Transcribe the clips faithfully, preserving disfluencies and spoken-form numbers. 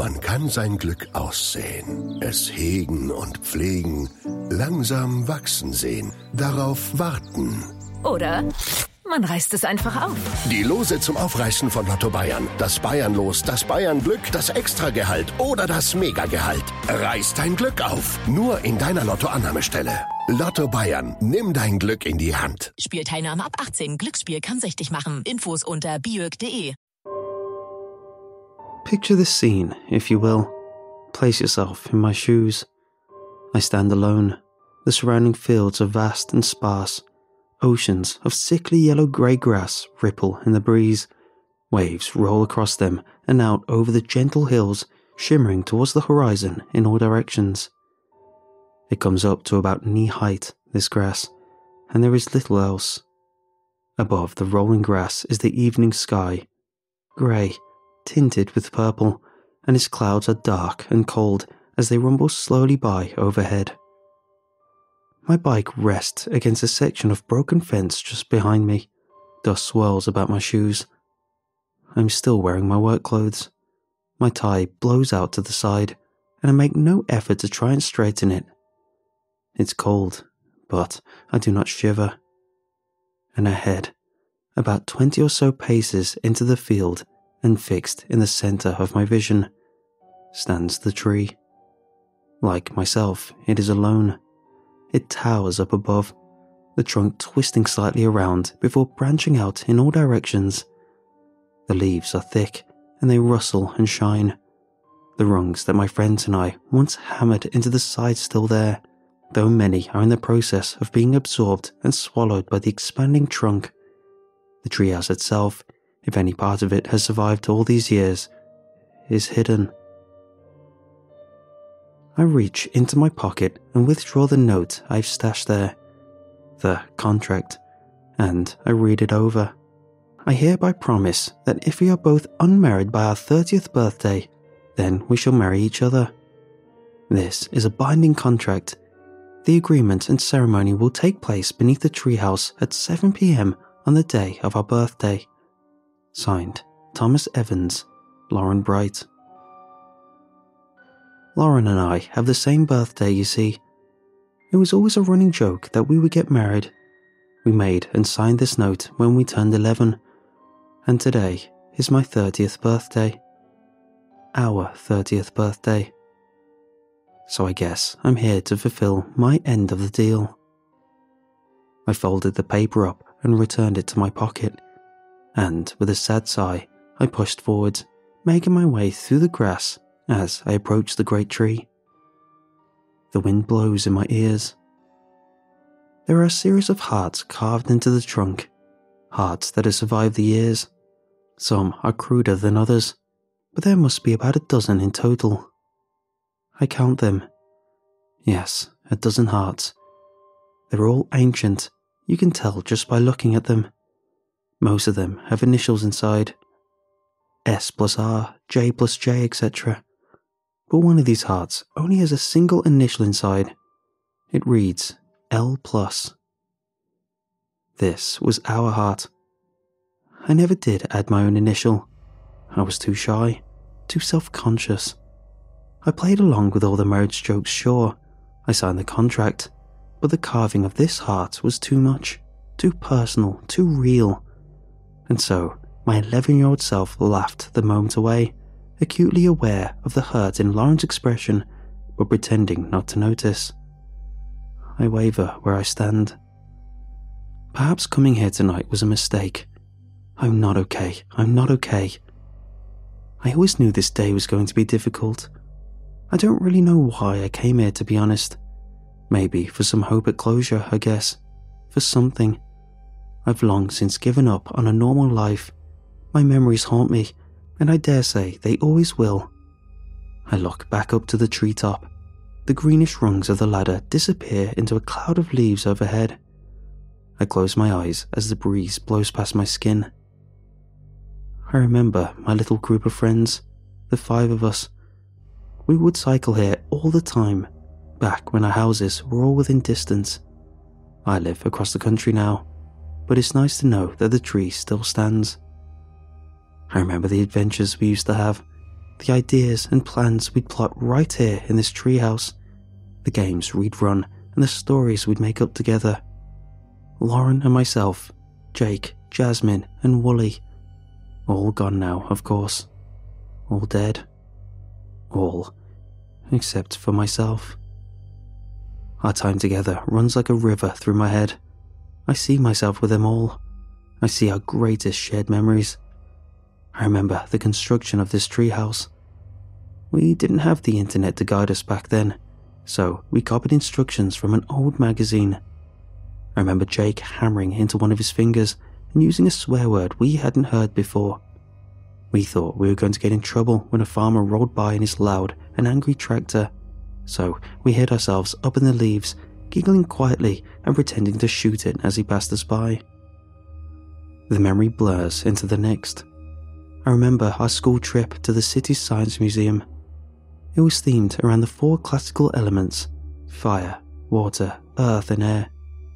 Man kann sein Glück aussehen, es hegen und pflegen, langsam wachsen sehen, darauf warten. Oder man reißt es einfach auf. Die Lose zum Aufreißen von Lotto Bayern. Das Bayernlos, das Bayernglück, das Extragehalt oder das Megagehalt. Reiß dein Glück auf. Nur in deiner Lottoannahmestelle. Lotto Bayern. Nimm dein Glück in die Hand. Spielteilnahme ab achtzehn. Glücksspiel kann süchtig machen. Infos unter biök punkt de. Picture this scene, if you will. Place yourself in my shoes. I stand alone. The surrounding fields are vast and sparse. Oceans of sickly yellow-grey grass ripple in the breeze. Waves roll across them and out over the gentle hills, shimmering towards the horizon in all directions. It comes up to about knee-height, this grass, and there is little else. Above the rolling grass is the evening sky, grey, tinted with purple, and its clouds are dark and cold as they rumble slowly by overhead. My bike rests against a section of broken fence just behind me. Dust swirls about my shoes. I'm still wearing my work clothes. My tie blows out to the side, and I make no effort to try and straighten it. It's cold, but I do not shiver. And ahead, about twenty or so paces into the field and fixed in the centre of my vision, stands the tree. Like myself, it is alone. It towers up above, the trunk twisting slightly around before branching out in all directions. The leaves are thick, and they rustle and shine. The rungs that my friends and I once hammered into the side still there, though many are in the process of being absorbed and swallowed by the expanding trunk. The treehouse itself, if any part of it has survived all these years, is hidden. I reach into my pocket and withdraw the note I've stashed there, the contract, and I read it over. I hereby promise that if we are both unmarried by our thirtieth birthday, then we shall marry each other. This is a binding contract. The agreement and ceremony will take place beneath the treehouse at seven p.m. on the day of our birthday. Signed, Thomas Evans, Lauren Bright. Lauren and I have the same birthday, you see. It was always a running joke that we would get married. We made and signed this note when we turned eleven, and today is my thirtieth birthday. Our thirtieth birthday. So I guess I'm here to fulfill my end of the deal. I folded the paper up and returned it to my pocket, and with a sad sigh, I pushed forward, making my way through the grass as I approach the great tree. The wind blows in my ears. There are a series of hearts carved into the trunk, hearts that have survived the years. Some are cruder than others, but there must be about a dozen in total. I count them. Yes, a dozen hearts. They're all ancient, you can tell just by looking at them. Most of them have initials inside. S plus R, J plus J, et cetera. But one of these hearts only has a single initial inside. It reads L plus. This was our heart. I never did add my own initial. I was too shy, too self-conscious. I played along with all the marriage jokes, sure. I signed the contract, but the carving of this heart was too much, too personal, too real. And so, my eleven-year-old self laughed the moment away, acutely aware of the hurt in Lauren's expression, but pretending not to notice. I waver where I stand. Perhaps coming here tonight was a mistake. I'm not okay. I'm not okay. I always knew this day was going to be difficult. I don't really know why I came here, to be honest. Maybe for some hope at closure, I guess. For something. I've long since given up on a normal life. My memories haunt me, and I dare say they always will. I look back up to the treetop. The greenish rungs of the ladder disappear into a cloud of leaves overhead. I close my eyes as the breeze blows past my skin. I remember my little group of friends, the five of us. We would cycle here all the time, back when our houses were all within distance. I live across the country now, but it's nice to know that the tree still stands. I remember the adventures we used to have, the ideas and plans we'd plot right here in this treehouse, the games we'd run and the stories we'd make up together. Lauren and myself, Jake, Jasmine and Wooly, all gone now, of course. All dead. All, except for myself. Our time together runs like a river through my head. I see myself with them all. I see our greatest shared memories. I remember the construction of this treehouse. We didn't have the internet to guide us back then, so we copied instructions from an old magazine. I remember Jake hammering into one of his fingers and using a swear word we hadn't heard before. We thought we were going to get in trouble when a farmer rolled by in his loud and angry tractor, so we hid ourselves up in the leaves, giggling quietly and pretending to shoot it as he passed us by. The memory blurs into the next. I remember our school trip to the city's science museum. It was themed around the four classical elements: fire, water, earth and air.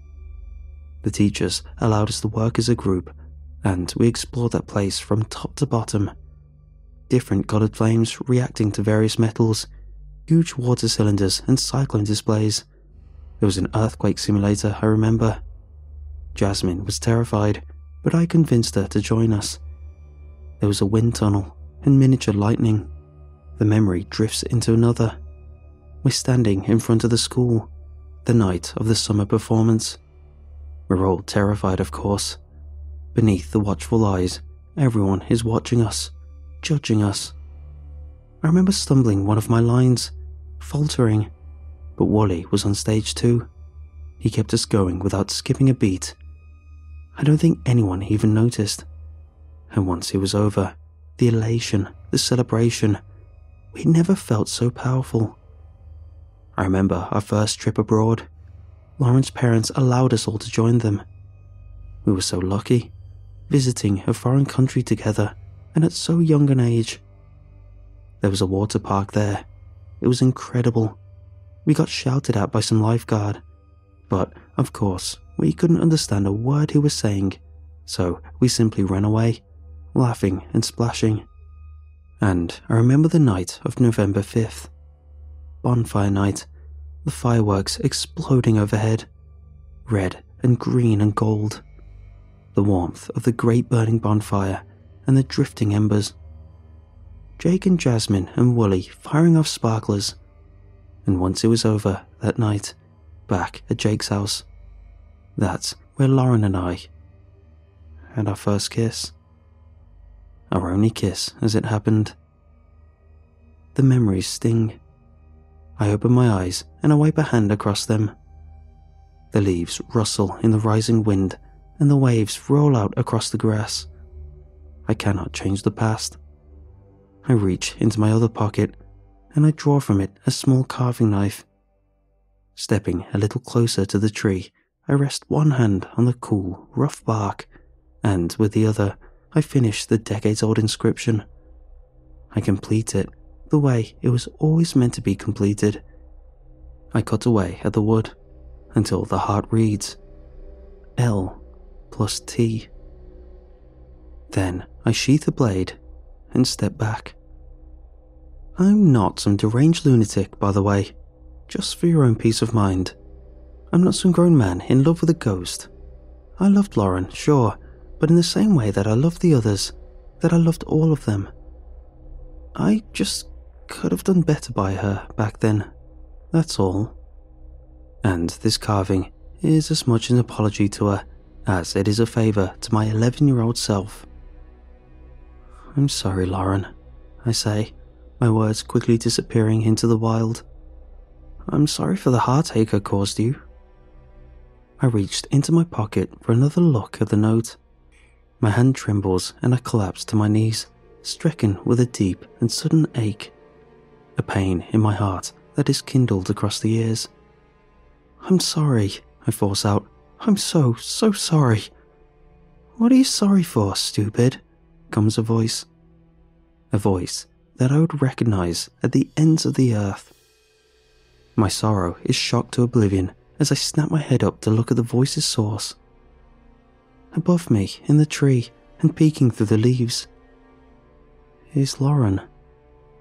The teachers allowed us to work as a group, and we explored that place from top to bottom. Different coloured flames reacting to various metals, huge water cylinders and cyclone displays. There was an earthquake simulator, I remember. Jasmine was terrified, but I convinced her to join us. There was a wind tunnel and miniature lightning. The memory drifts into another. We're standing in front of the school, the night of the summer performance. We're all terrified, of course. Beneath the watchful eyes, everyone is watching us, judging us. I remember stumbling one of my lines, faltering, but Wooly was on stage too. He kept us going without skipping a beat. I don't think anyone even noticed. And once it was over, the elation, the celebration, we'd never felt so powerful. I remember our first trip abroad. Lauren's parents allowed us all to join them. We were so lucky, visiting a foreign country together and at so young an age. There was a water park there. It was incredible. We got shouted at by some lifeguard, but of course we couldn't understand a word he was saying, so we simply ran away, laughing and splashing. And I remember the night of November fifth. Bonfire night, the fireworks exploding overhead, red and green and gold. The warmth of the great burning bonfire and the drifting embers. Jake and Jasmine and Wooly firing off sparklers. And once it was over that night, back at Jake's house, that's where Lauren and I had our first kiss. Our only kiss, as it happened. The memories sting. I open my eyes and I wipe a hand across them. The leaves rustle in the rising wind and the waves roll out across the grass. I cannot change the past. I reach into my other pocket and I draw from it a small carving knife. Stepping a little closer to the tree, I rest one hand on the cool, rough bark, and with the other, I finish the decades-old inscription. I complete it the way it was always meant to be completed. I cut away at the wood until the heart reads L plus T. Then I sheath the blade and step back. I'm not some deranged lunatic, by the way, just for your own peace of mind. I'm not some grown man in love with a ghost. I loved Lauren, sure, but in the same way that I loved the others, that I loved all of them. I just could have done better by her back then, that's all. And this carving is as much an apology to her as it is a favour to my eleven-year-old self. I'm sorry, Lauren, I say, my words quickly disappearing into the wild. I'm sorry for the heartache I caused you. I reached into my pocket for another look at the note. My hand trembles and I collapse to my knees, stricken with a deep and sudden ache, a pain in my heart that is kindled across the years. I'm sorry, I force out. I'm so, so sorry. What are you sorry for, stupid? Comes a voice. A voice that I would recognize at the ends of the earth. My sorrow is shocked to oblivion as I snap my head up to look at the voice's source. Above me, in the tree, and peeking through the leaves, is Lauren.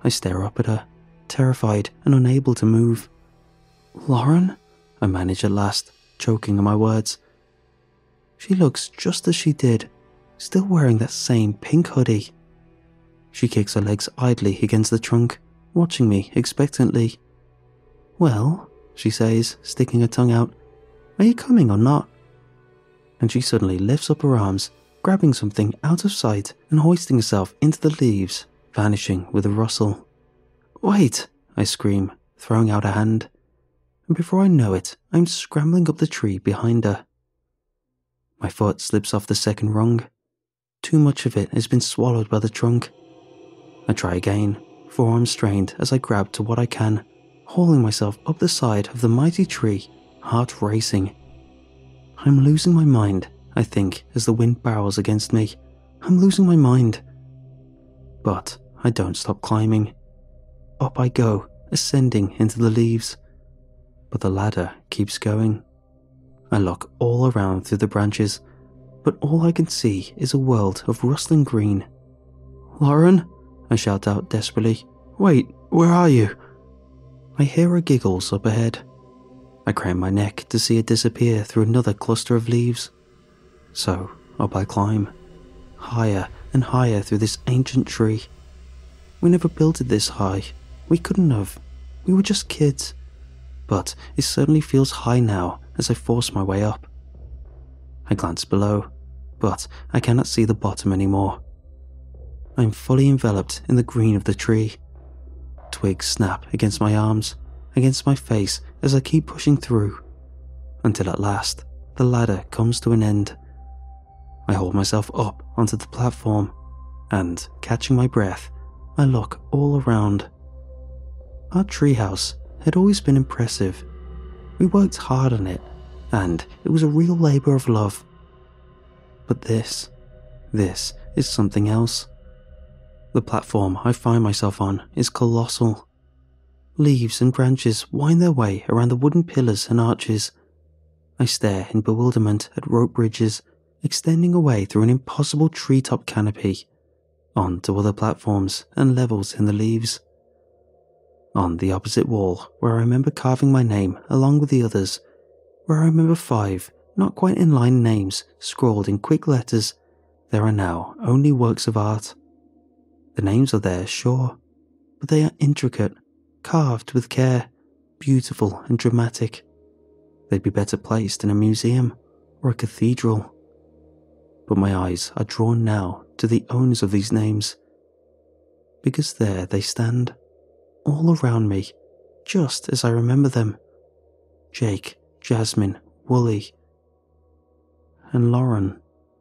I stare up at her, terrified and unable to move. "Lauren?" I manage at last, choking on my words. She looks just as she did, still wearing that same pink hoodie. She kicks her legs idly against the trunk, watching me expectantly. "Well," she says, sticking her tongue out, "are you coming or not?" And she suddenly lifts up her arms, grabbing something out of sight and hoisting herself into the leaves, vanishing with a rustle. "Wait!" I scream, throwing out a hand. And before I know it, I'm scrambling up the tree behind her. My foot slips off the second rung. Too much of it has been swallowed by the trunk. I try again, forearms strained as I grab to what I can, hauling myself up the side of the mighty tree, heart racing. I'm losing my mind, I think, as the wind barrels against me. I'm losing my mind. But I don't stop climbing. Up I go, ascending into the leaves. But the ladder keeps going. I look all around through the branches, but all I can see is a world of rustling green. "Lauren?" I shout out desperately. "Wait, where are you?" I hear her giggles up ahead. I crane my neck to see it disappear through another cluster of leaves. So up I climb, higher and higher through this ancient tree. We never built it this high. We couldn't have. We were just kids. But it certainly feels high now as I force my way up. I glance below, but I cannot see the bottom anymore. I am fully enveloped in the green of the tree. Twigs snap against my arms, against my face as I keep pushing through, until at last the ladder comes to an end. I hold myself up onto the platform, and, catching my breath, I look all around. Our treehouse had always been impressive. We worked hard on it, and it was a real labour of love. But this, this is something else. The platform I find myself on is colossal. Leaves and branches wind their way around the wooden pillars and arches. I stare in bewilderment at rope bridges extending away through an impossible treetop canopy, on to other platforms and levels in the leaves. On the opposite wall, where I remember carving my name along with the others, where I remember five not quite in line names scrawled in quick letters, there are now only works of art. The names are there, sure, but they are intricate, carved with care, beautiful and dramatic. They'd be better placed in a museum or a cathedral. But my eyes are drawn now to the owners of these names, because there they stand, all around me, just as I remember them. Jake, Jasmine, Wooly, and Lauren.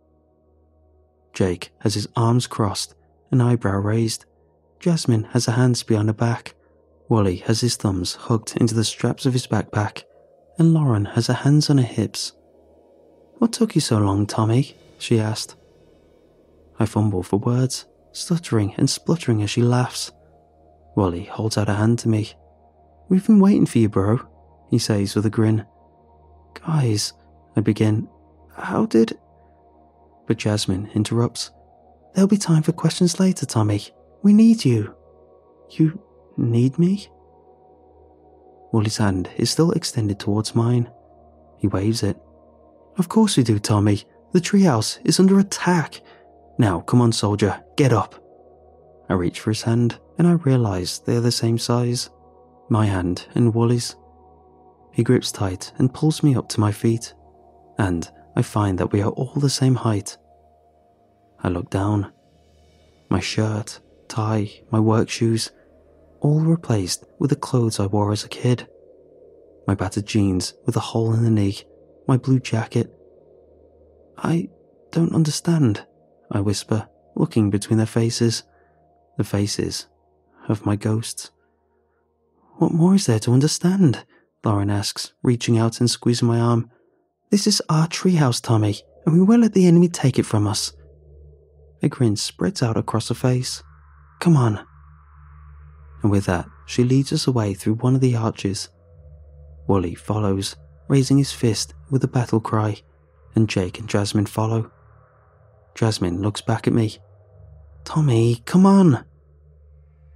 Jake has his arms crossed, an eyebrow raised. Jasmine has her hands behind her back. Wooly has his thumbs hooked into the straps of his backpack, and Lauren has her hands on her hips. "What took you so long, Tommy?" she asked. I fumble for words, stuttering and spluttering as she laughs. Wooly holds out a hand to me. "We've been waiting for you, bro," he says with a grin. "Guys," I begin, "how did—" But Jasmine interrupts. "There'll be time for questions later, Tommy. We need you." "You need me?" Wooly's hand is still extended towards mine. He waves it. "Of course we do, Tommy. The treehouse is under attack. Now, come on, soldier, get up." I reach for his hand, and I realize they are the same size. My hand and Wooly's. He grips tight and pulls me up to my feet, and I find that we are all the same height. I look down. My shirt, tie, my work shoes, all replaced with the clothes I wore as a kid. My battered jeans with a hole in the knee, my blue jacket. "I don't understand," I whisper, looking between their faces, the faces of my ghosts. "What more is there to understand?" Lauren asks, reaching out and squeezing my arm. "This is our treehouse, Tommy, and we won't let the enemy take it from us." A grin spreads out across her face. "Come on." And with that, she leads us away through one of the arches. Wooly follows, raising his fist with a battle cry, and Jake and Jasmine follow. Jasmine looks back at me. "Tommy, come on."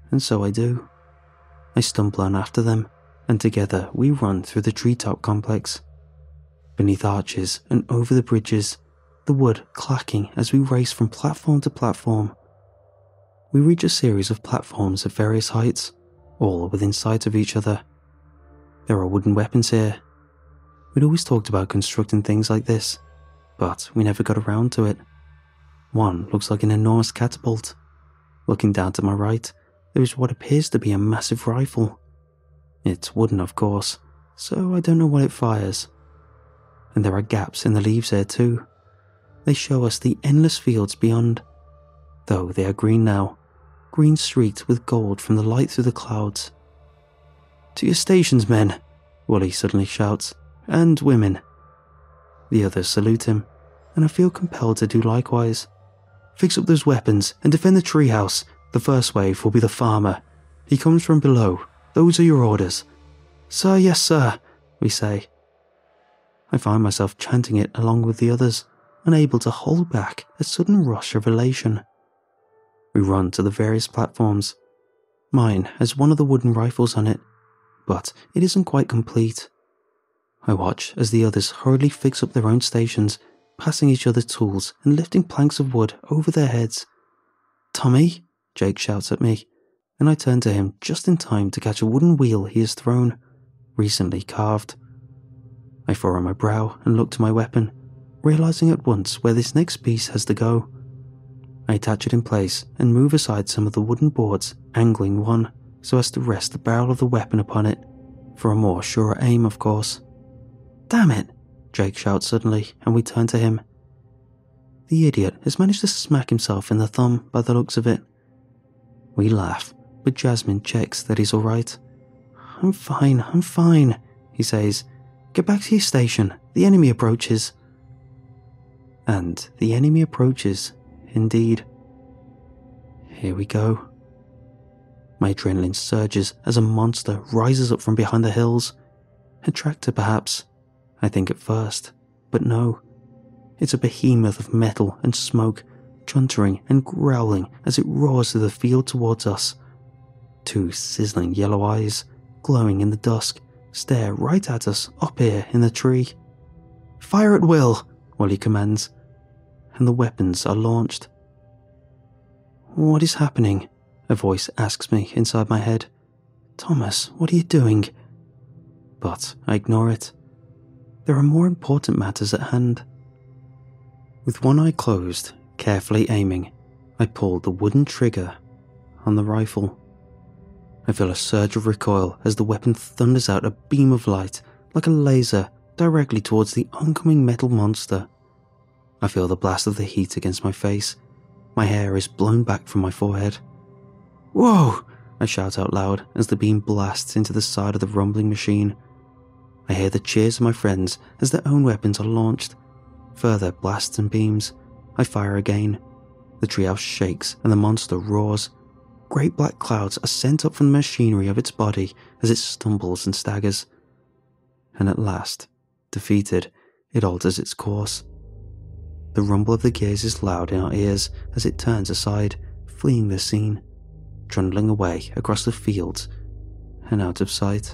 and so I do. I stumble on after them, and together we run through the treetop complex. Beneath arches and over the bridges, the wood clacking as we race from platform to platform. We reach a series of platforms of various heights, all within sight of each other. There are wooden weapons here. We'd always talked about constructing things like this, but we never got around to it. One looks like an enormous catapult. Looking down to my right, there is what appears to be a massive rifle. It's wooden, of course, so I don't know what it fires. And there are gaps in the leaves here too. They show us the endless fields beyond, though they are green now, green streaked with gold from the light through the clouds. "To your stations, men," Wooly suddenly shouts, "and women." The others salute him, and I feel compelled to do likewise. "Fix up those weapons and defend the treehouse. The first wave will be the farmer. He comes from below. Those are your orders." "Sir, yes, sir," we say. I find myself chanting it along with the others, unable to hold back a sudden rush of elation. We run to the various platforms. Mine has one of the wooden rifles on it, but it isn't quite complete. I watch as the others hurriedly fix up their own stations, passing each other tools and lifting planks of wood over their heads. "Tommy," Jake shouts at me, and I turn to him just in time to catch a wooden wheel he has thrown, recently carved. I furrow my brow and look to my weapon, realizing at once where this next piece has to go. I attach it in place and move aside some of the wooden boards, angling one so as to rest the barrel of the weapon upon it, for a more sure aim, of course. "Damn it," Jake shouts suddenly, and we turn to him. The idiot has managed to smack himself in the thumb by the looks of it. We laugh, but Jasmine checks that he's alright. "I'm fine, I'm fine," he says. "Get back to your station. The enemy approaches." And the enemy approaches, indeed. Here we go. My adrenaline surges as a monster rises up from behind the hills. A tractor, perhaps, I think at first, but no. It's a behemoth of metal and smoke, chuntering and growling as it roars through the field towards us. Two sizzling yellow eyes, glowing in the dusk, stare right at us up here in the tree. "Fire at will," Wally commands, and the weapons are launched. "What is happening?" a voice asks me inside my head. "Thomas, what are you doing?" But I ignore it. There are more important matters at hand. With one eye closed, carefully aiming, I pull the wooden trigger on the rifle. I feel a surge of recoil as the weapon thunders out a beam of light, like a laser, directly towards the oncoming metal monster. I feel the blast of the heat against my face. My hair is blown back from my forehead. "Whoa!" I shout out loud as the beam blasts into the side of the rumbling machine. I hear the cheers of my friends as their own weapons are launched. Further blasts and beams. I fire again. The treehouse shakes and the monster roars. Great black clouds are sent up from the machinery of its body as it stumbles and staggers. And at last, defeated, it alters its course. The rumble of the gears is loud in our ears as it turns aside, fleeing the scene, trundling away across the fields and out of sight.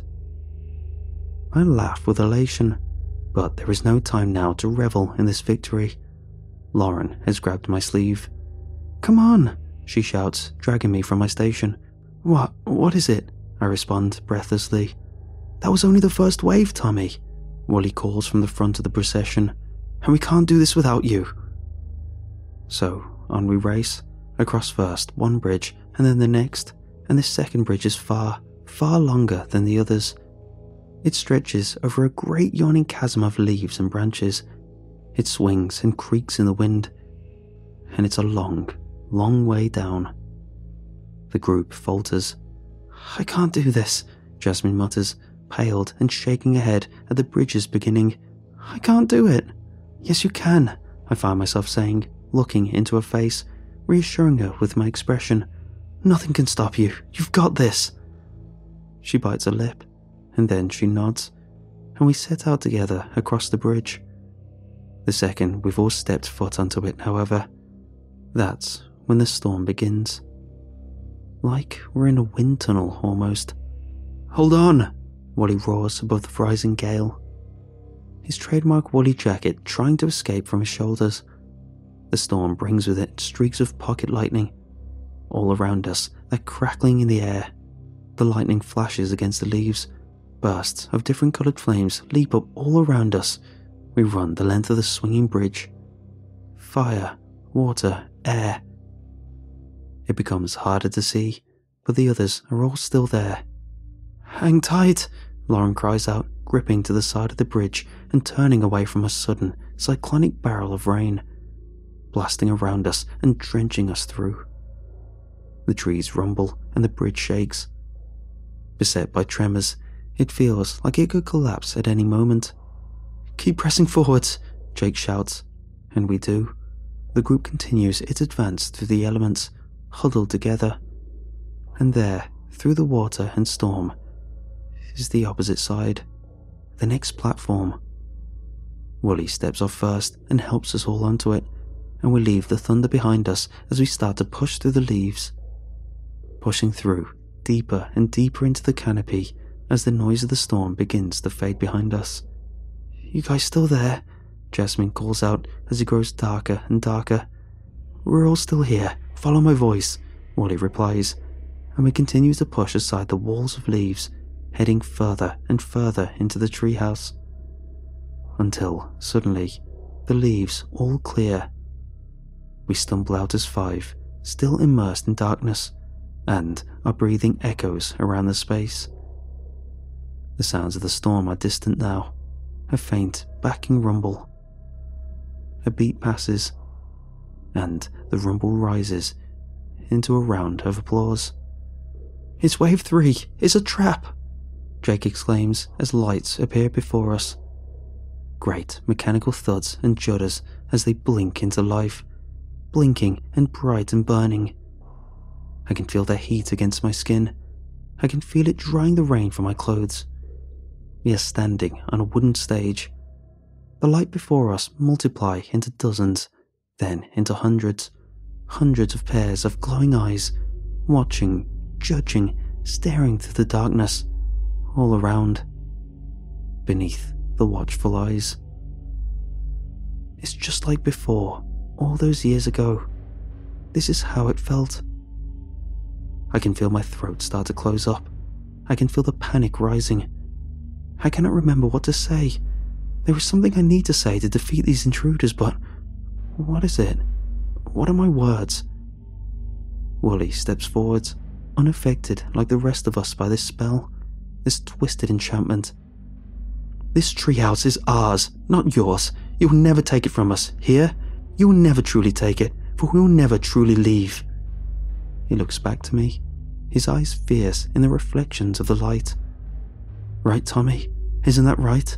I laugh with elation, but there is no time now to revel in this victory. Lauren has grabbed my sleeve. "Come on," she shouts, dragging me from my station. What, what is it?" I respond breathlessly. "That was only the first wave, Tommy," Wally calls from the front of the procession, "and we can't do this without you." So, on we race, across first one bridge and then the next, and this second bridge is far, far longer than the others. It stretches over a great yawning chasm of leaves and branches. It swings and creaks in the wind, and it's a long, long way down. The group falters. "I can't do this," Jasmine mutters, paled and shaking her head at the bridge's beginning. "I can't do it." "Yes, you can," I find myself saying, looking into her face, reassuring her with my expression. "Nothing can stop you. You've got this." She bites her lip, and then she nods, and we set out together across the bridge. The second we've all stepped foot onto it, however, that's when the storm begins. like we're in a wind tunnel almost. "Hold on!" Wally roars above the rising gale, his trademark woolly jacket trying to escape from his shoulders. The storm brings with it streaks of pocket lightning. All around us, they're crackling in the air. The lightning flashes against the leaves. Bursts of different coloured flames leap up all around us. We run the length of the swinging bridge. Fire, water, air. It becomes harder to see, but the others are all still there. "Hang tight," Lauren cries out, gripping to the side of the bridge and turning away from a sudden, cyclonic barrel of rain, blasting around us and drenching us through. The trees rumble and the bridge shakes. Beset by tremors, it feels like it could collapse at any moment. "Keep pressing forwards," Jake shouts, and we do. The group continues its advance through the elements, huddled together. And there, through the water and storm, is the opposite side, the next platform. Wooly steps off first and helps us all onto it, and we leave the thunder behind us as we start to push through the leaves. Pushing through, deeper and deeper into the canopy as the noise of the storm begins to fade behind us. "You guys still there?" Jasmine calls out as it grows darker and darker. "We're all still here. Follow my voice," Wally replies, and we continue to push aside the walls of leaves, heading further and further into the treehouse. Until, suddenly, the leaves all clear. We stumble out as five, still immersed in darkness, and are breathing echoes around the space. The sounds of the storm are distant now, a faint, backing rumble. A beat passes, and the rumble rises into a round of applause. "It's wave three! It's a trap!" Jake exclaims as lights appear before us. Great mechanical thuds and judders as they blink into life, blinking and bright and burning. I can feel their heat against my skin. I can feel it drying the rain from my clothes. We are standing on a wooden stage. The light before us multiply into dozens, then into hundreds, hundreds of pairs of glowing eyes, watching, judging, staring through the darkness, all around, beneath the watchful eyes. It's just like before, all those years ago. This is how it felt. I can feel my throat start to close up. I can feel the panic rising. I cannot remember what to say. There is something I need to say to defeat these intruders, but what is it? What are my words? Wooly steps forward, unaffected like the rest of us by this spell, this twisted enchantment. "This treehouse is ours, not yours. You will never take it from us. Here, you will never truly take it, for we will never truly leave." He looks back to me, his eyes fierce in the reflections of the light. "Right, Tommy? Isn't that right?"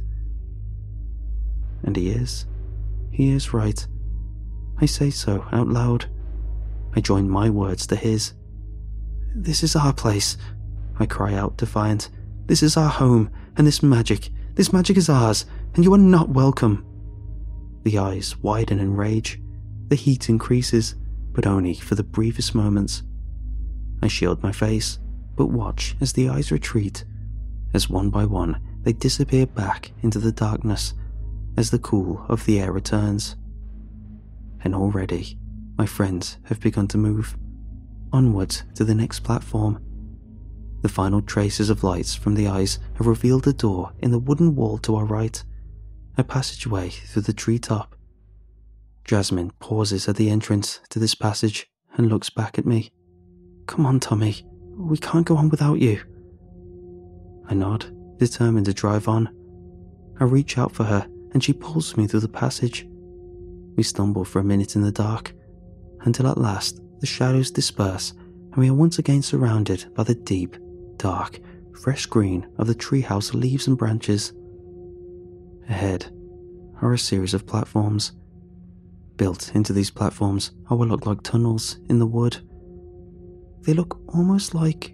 And he is. He is right. I say so out loud. I join my words to his. "This is our place," I cry out, defiant. "This is our home, and this magic, this magic is ours, and you are not welcome." The eyes widen in rage. The heat increases, but only for the briefest moments. I shield my face, but watch as the eyes retreat, as one by one they disappear back into the darkness, as the cool of the air returns. And already, my friends have begun to move, onwards to the next platform. The final traces of lights from the eyes have revealed a door in the wooden wall to our right, a passageway through the treetop. Jasmine pauses at the entrance to this passage and looks back at me. "Come on, Tommy, we can't go on without you." I nod, determined to drive on. I reach out for her and she pulls me through the passage. We stumble for a minute in the dark, until at last the shadows disperse and we are once again surrounded by the deep, dark, fresh green of the treehouse leaves and branches. Ahead are a series of platforms. Built into these platforms are what look like tunnels in the wood. They look almost like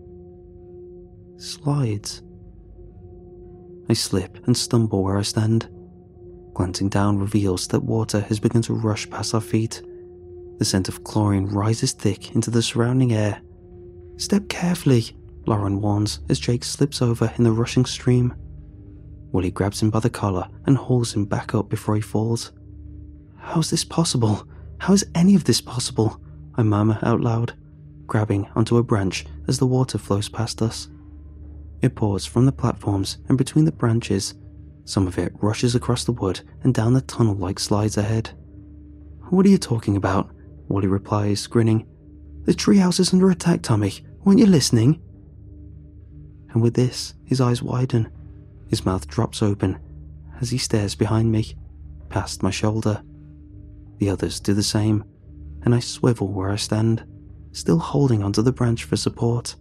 slides. I slip and stumble where I stand. Glancing down reveals that water has begun to rush past our feet. The scent of chlorine rises thick into the surrounding air. Step carefully, Lauren warns as Jake slips over in the rushing stream. Wooly grabs him by the collar and hauls him back up before he falls. How is this possible? How is any of this possible? I murmur out loud, grabbing onto a branch as the water flows past us. It pours from the platforms and between the branches. Some of it rushes across the wood and down the tunnel like slides ahead. What are you talking about? Wooly replies, grinning. The treehouse is under attack, Tommy. Weren't you listening? And with this, his eyes widen. His mouth drops open as he stares behind me, past my shoulder. The others do the same, and I swivel where I stand, still holding onto the branch for support.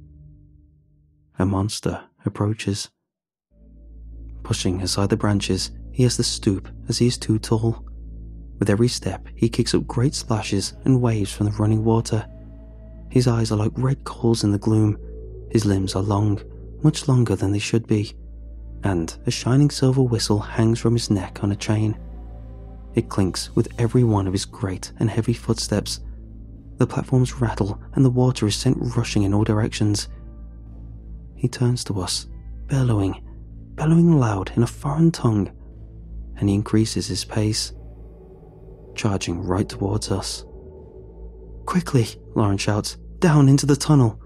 A monster approaches. Pushing aside the branches, he has to stoop as he is too tall. With every step, he kicks up great splashes and waves from the running water. His eyes are like red coals in the gloom. His limbs are long, much longer than they should be, and a shining silver whistle hangs from his neck on a chain. It clinks with every one of his great and heavy footsteps. The platforms rattle and the water is sent rushing in all directions. He turns to us, bellowing, bellowing loud in a foreign tongue, and he increases his pace, charging right towards us. Quickly, Lauren shouts, down into the tunnel.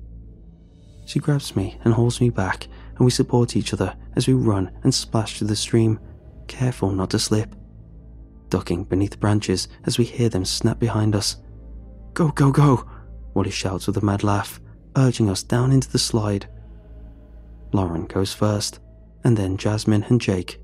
She grabs me and hauls me back, and we support each other as we run and splash through the stream, careful not to slip, ducking beneath the branches as we hear them snap behind us. Go, go, go, Wooly shouts with a mad laugh, urging us down into the slide. Lauren goes first, and then Jasmine and Jake.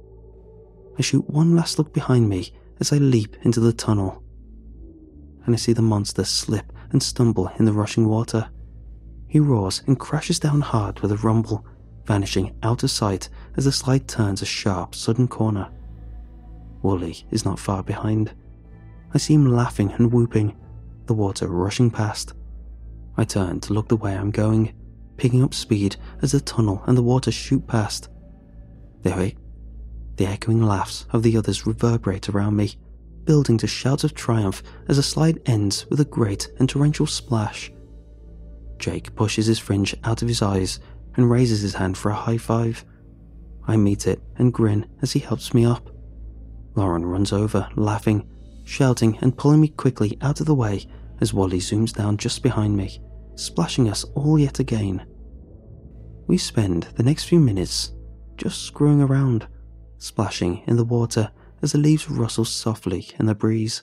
I shoot one last look behind me as I leap into the tunnel, and I see the monster slip and stumble in the rushing water. He roars and crashes down hard with a rumble, vanishing out of sight as the slide turns a sharp, sudden corner. Wooly is not far behind. I see him laughing and whooping, the water rushing past. I turn to look the way I'm going, picking up speed as the tunnel and the water shoot past. The, the echoing laughs of the others reverberate around me, building to shouts of triumph as the slide ends with a great and torrential splash. Jake pushes his fringe out of his eyes and raises his hand for a high five. I meet it and grin as he helps me up. Lauren runs over, laughing, shouting and pulling me quickly out of the way as Wooly zooms down just behind me, splashing us all yet again. We spend the next few minutes just screwing around, splashing in the water as the leaves rustle softly in the breeze.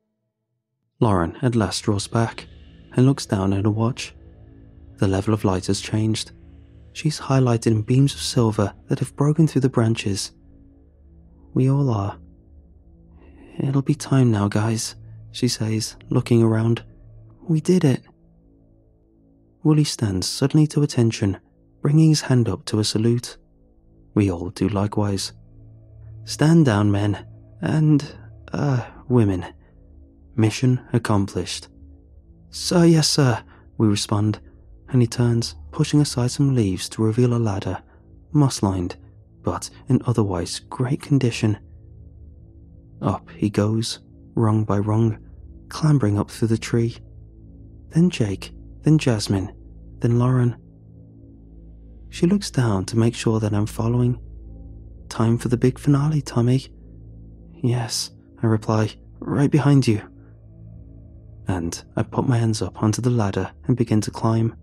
Lauren at last draws back and looks down at her watch. The level of light has changed. She's highlighted in beams of silver that have broken through the branches. We all are. It'll be time now, guys, she says, looking around. We did it. Wooly stands suddenly to attention, bringing his hand up to a salute. We all do likewise. Stand down, men, and, uh, women. Mission accomplished. Sir, yes, sir, we respond, and he turns, pushing aside some leaves to reveal a ladder, moss-lined, but in otherwise great condition. Up he goes, rung by rung, clambering up through the tree. Then Jake, then Jasmine, then Lauren. She looks down to make sure that I'm following. Time for the big finale, Tommy. Yes, I reply, right behind you. And I put my hands up onto the ladder and begin to climb.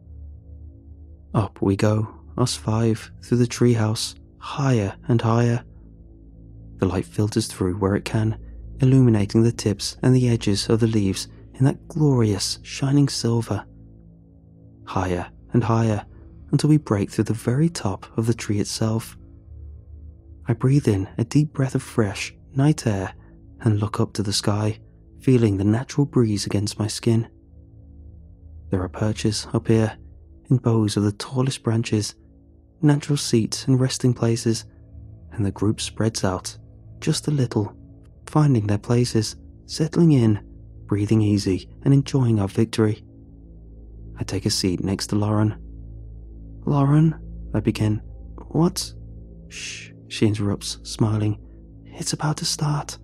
Up we go, us five, through the treehouse, higher and higher. The light filters through where it can, illuminating the tips and the edges of the leaves in that glorious, shining silver. Higher and higher, until we break through the very top of the tree itself. I breathe in a deep breath of fresh, night air and look up to the sky, feeling the natural breeze against my skin. There are perches up here, in bows of the tallest branches, natural seats and resting places, and the group spreads out, just a little, finding their places, settling in, breathing easy and enjoying our victory. I take a seat next to Lauren. Lauren, I begin. What? Shh, she interrupts, smiling. It's about to start.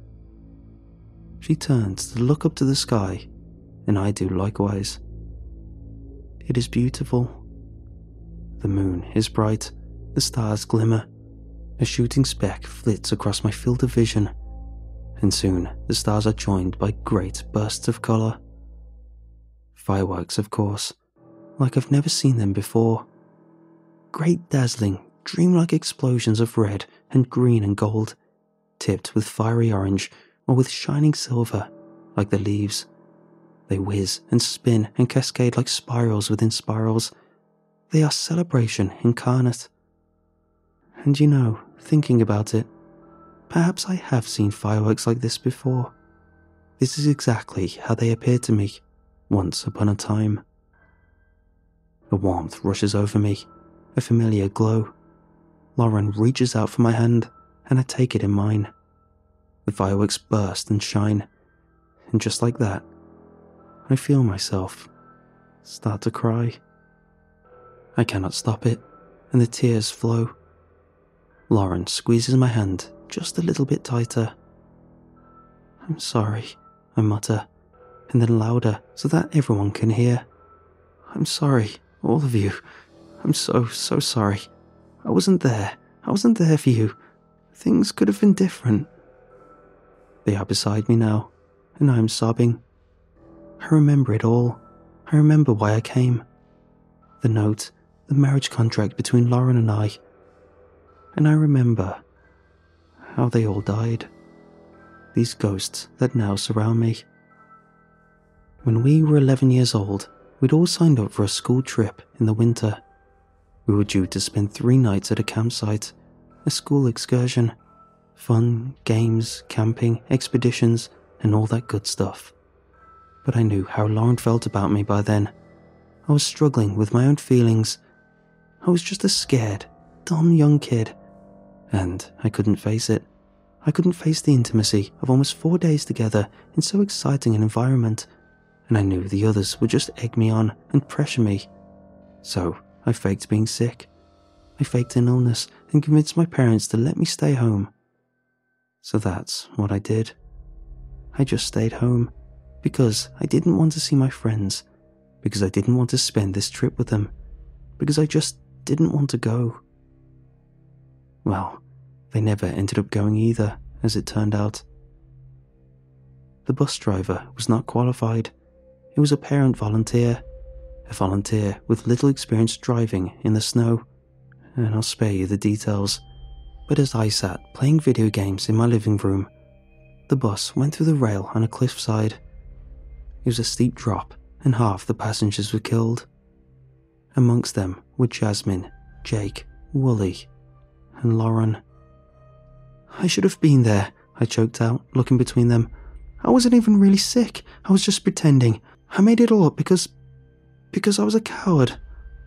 She turns to look up to the sky, and I do likewise. It is beautiful. The moon is bright, the stars glimmer, a shooting speck flits across my field of vision, and soon the stars are joined by great bursts of colour. Fireworks, of course, like I've never seen them before. Great dazzling, dreamlike explosions of red and green and gold, tipped with fiery orange or with shining silver like the leaves. They whiz and spin and cascade like spirals within spirals. They are celebration incarnate. And you know, thinking about it, perhaps I have seen fireworks like this before. This is exactly how they appeared to me once upon a time. A warmth rushes over me, a familiar glow. Lauren reaches out for my hand, and I take it in mine. The fireworks burst and shine, and just like that, I feel myself start to cry. I cannot stop it, and the tears flow. Lauren squeezes my hand just a little bit tighter. "I'm sorry," I mutter, and then louder so that everyone can hear. "I'm sorry, all of you. I'm so, so sorry. I wasn't there. I wasn't there for you. Things could have been different." They are beside me now, and I am sobbing. I remember it all. I remember why I came. The note, the marriage contract between Lauren and I. And I remember how they all died. These ghosts that now surround me. When we were eleven years old, we'd all signed up for a school trip in the winter. We were due to spend three nights at a campsite, a school excursion. Fun, games, camping, expeditions, and all that good stuff. But I knew how Lauren felt about me by then. I was struggling with my own feelings. I was just a scared, dumb young kid. And I couldn't face it. I couldn't face the intimacy of almost four days together in so exciting an environment. And I knew the others would just egg me on and pressure me. So I faked being sick. I faked an illness and convinced my parents to let me stay home. So that's what I did. I just stayed home. Because I didn't want to see my friends, because I didn't want to spend this trip with them, because I just didn't want to go. Well, they never ended up going either, as it turned out. The bus driver was not qualified. He was a parent volunteer, a volunteer with little experience driving in the snow, and I'll spare you the details. But as I sat playing video games in my living room, the bus went through the rail on a cliffside. It was a steep drop, and half the passengers were killed. Amongst them were Jasmine, Jake, Wooly, and Lauren. "I should have been there," I choked out, looking between them. "I wasn't even really sick. I was just pretending. I made it all up because... because I was a coward."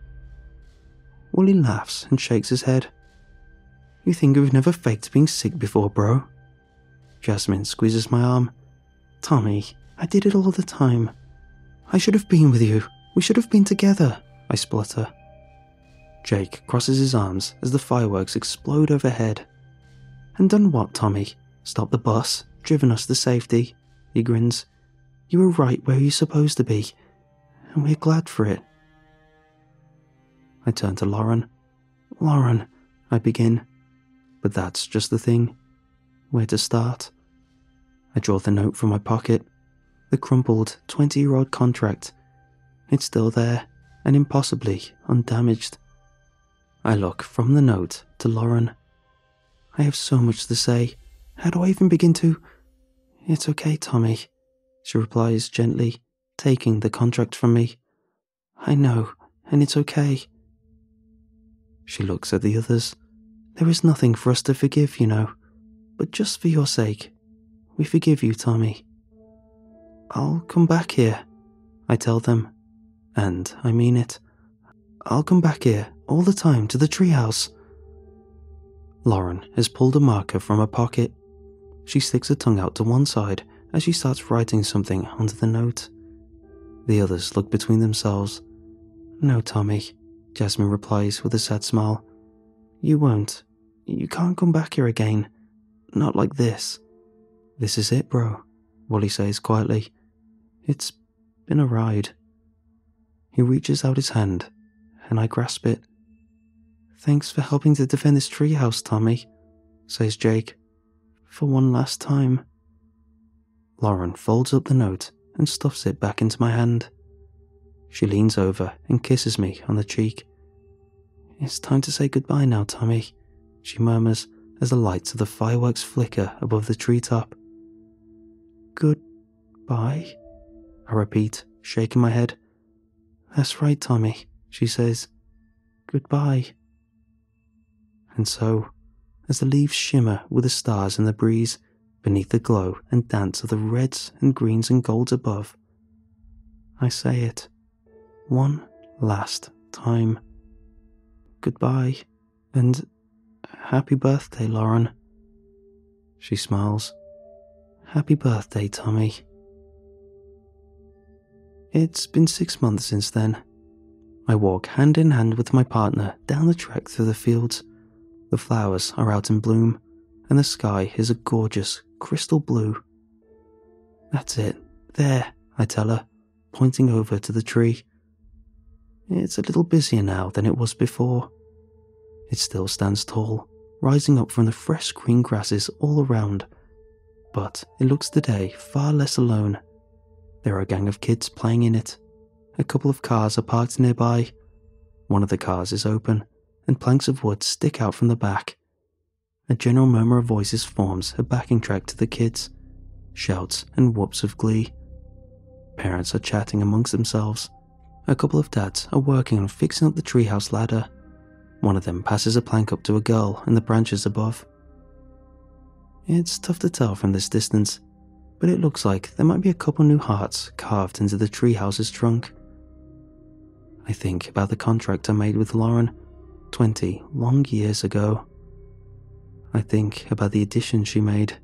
Wooly laughs and shakes his head. "You think we've never faked being sick before, bro?" Jasmine squeezes my arm. "Tommy, I did it all the time. I should have been with you. We should have been together," I splutter. Jake crosses his arms as the fireworks explode overhead. "And done what, Tommy? Stopped the bus, driven us to safety," he grins. "You were right where you're supposed to be, and we're glad for it." I turn to Lauren. "Lauren," I begin. But that's just the thing. Where to start? I draw the note from my pocket. The crumpled twenty-year-old contract. It's still there, and impossibly undamaged. I look from the note to Lauren. I have so much to say. How do I even begin to... "It's okay, Tommy," she replies gently, taking the contract from me. "I know, and it's okay." She looks at the others. "There is nothing for us to forgive, you know. But just for your sake, we forgive you, Tommy." "I'll come back here," I tell them. And I mean it. I'll come back here all the time to the treehouse. Lauren has pulled a marker from her pocket. She sticks her tongue out to one side as she starts writing something onto the note. The others look between themselves. "No, Tommy," Jasmine replies with a sad smile. "You won't. You can't come back here again. Not like this." "This is it, bro," Wooly says quietly. "It's been a ride." He reaches out his hand, and I grasp it. "Thanks for helping to defend this treehouse, Tommy," says Jake, "for one last time." Lauren folds up the note and stuffs it back into my hand. She leans over and kisses me on the cheek. "It's time to say goodbye now, Tommy," she murmurs as the lights of the fireworks flicker above the treetop. "Goodbye?" I repeat, shaking my head. "That's right, Tommy," she says. "Goodbye." And so, as the leaves shimmer with the stars in the breeze beneath the glow and dance of the reds and greens and golds above, I say it one last time. Goodbye, and happy birthday, Lauren. She smiles. Happy birthday, Tommy. It's been six months since then. I walk hand in hand with my partner down the trek through the fields. The flowers are out in bloom, and the sky is a gorgeous crystal blue. "That's it, there," I tell her, pointing over to the tree. It's a little busier now than it was before. It still stands tall, rising up from the fresh green grasses all around, but it looks today far less alone. There are a gang of kids playing in it. A couple of cars are parked nearby. One of the cars is open, and planks of wood stick out from the back. A general murmur of voices forms a backing track to the kids, shouts and whoops of glee. Parents are chatting amongst themselves. A couple of dads are working on fixing up the treehouse ladder. One of them passes a plank up to a girl in the branches above. It's tough to tell from this distance, but it looks like there might be a couple new hearts carved into the treehouse's trunk. I think about the contract I made with Lauren twenty long years ago. I think about the addition she made.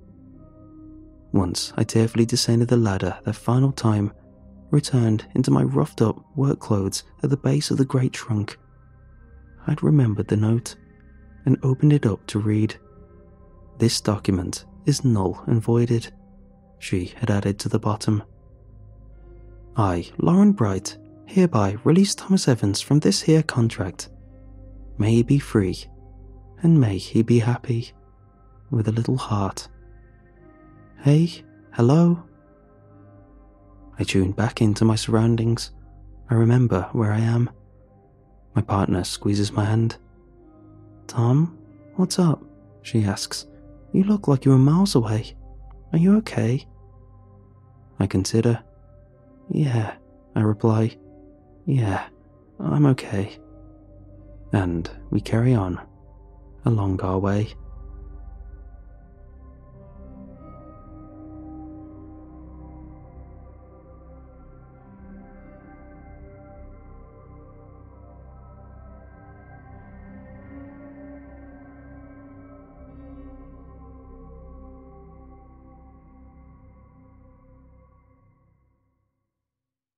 Once I tearfully descended the ladder that final time, returned into my roughed up work clothes at the base of the great trunk. I'd remembered the note and opened it up to read. This document is null and voided, she had added to the bottom. I, Lauren Bright, hereby release Thomas Evans from this here contract. May he be free, and may he be happy, with a little heart. Hey, hello? I tune back into my surroundings. I remember where I am. My partner squeezes my hand. "Tom, what's up?" she asks. "You look like you were miles away. Are you okay?" I consider. "Yeah," I reply. "Yeah, I'm okay." And we carry on, along our way.